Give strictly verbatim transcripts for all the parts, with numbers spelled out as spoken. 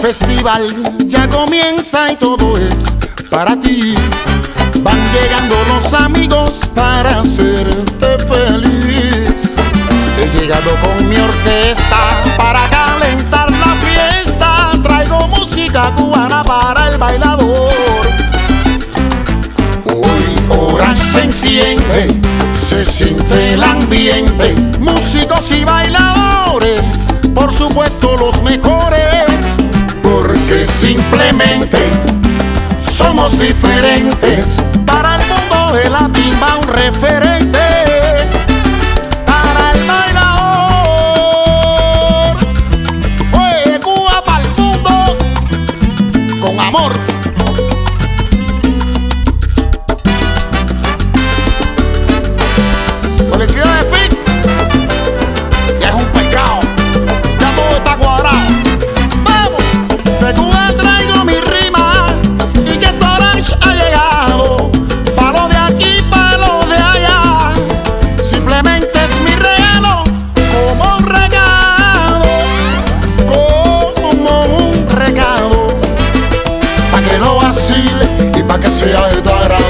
festival ya comienza y todo es para ti. Van llegando los amigos para hacerte feliz. He llegado con mi orquesta para calentar la fiesta. Traigo música cubana para el bailador. Hoy Orange se enciende, se siente el ambiente. Músicos y bailadores, por supuesto los mejores, porque simplemente somos diferentes. Para el mundo de la timba un referente. Para el bailador, fue Cuba para el mundo, con amor. Felicidades, Fit. Ya es un pecado, ya todo está cuadrado. Vamos, de Cuba traigo mi rima y que Orange ha llegado. Palo de aquí, palo de allá. Simplemente es mi regalo, como un recado, como un recado, pa' que lo vacile y pa' que sea de tu agrado.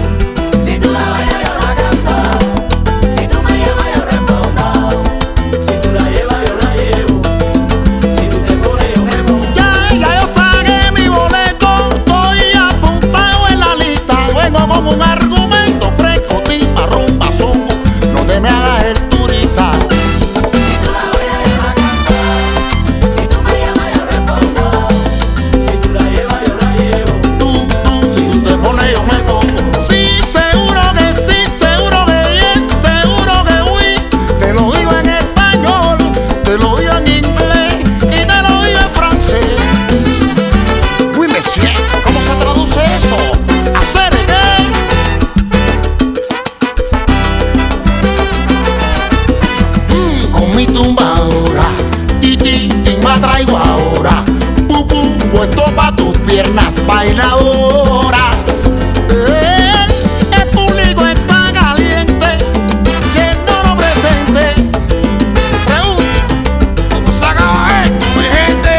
Un argumento fresco, timba, rumba, songo, no te me hagas el turista. Si tú la bailas yo la canto, si tú me llamas yo respondo, si tú la llevas yo la llevo. Tú, tú, si tú te pones yo me pongo. Sí, seguro que sí, seguro que yes, seguro que oui. Te lo digo en español, te lo digo en inglés y te lo digo en francés. Oui, monsieur, ¿cómo se traduce eso? Hacer mi tumbadora, titi, timba traigo ahora. Pum, pum, puesto pa' tus piernas bailadoras. El, el público está caliente, lleno lo presente. Pregunta, ¿cómo se acaba esto, mi gente?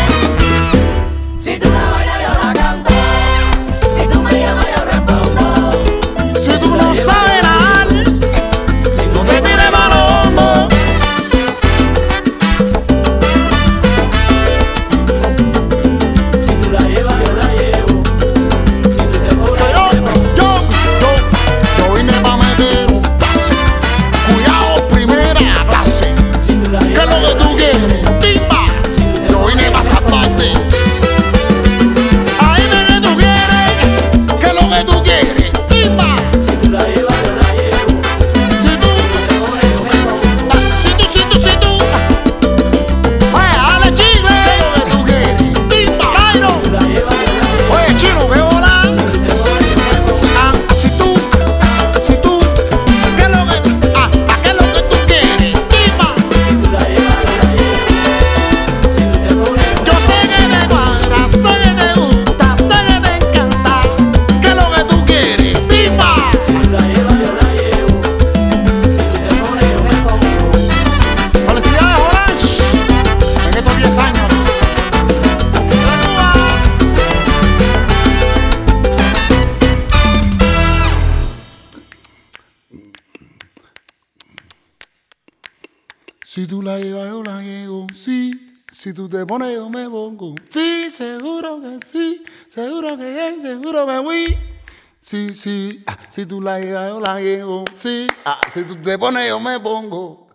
Si tú la bailas yo la canto, si tú me llamas yo respondo. Si tú no sabes nada, no te tires para los hombros. Si tú la llevas yo la llevo, sí. Si tú te pones yo me pongo, sí, seguro que sí, seguro que sí, seguro que oui. Sí, sí, ah, si tú la llevas yo la llevo, sí. Ah, si tú te pones yo me pongo.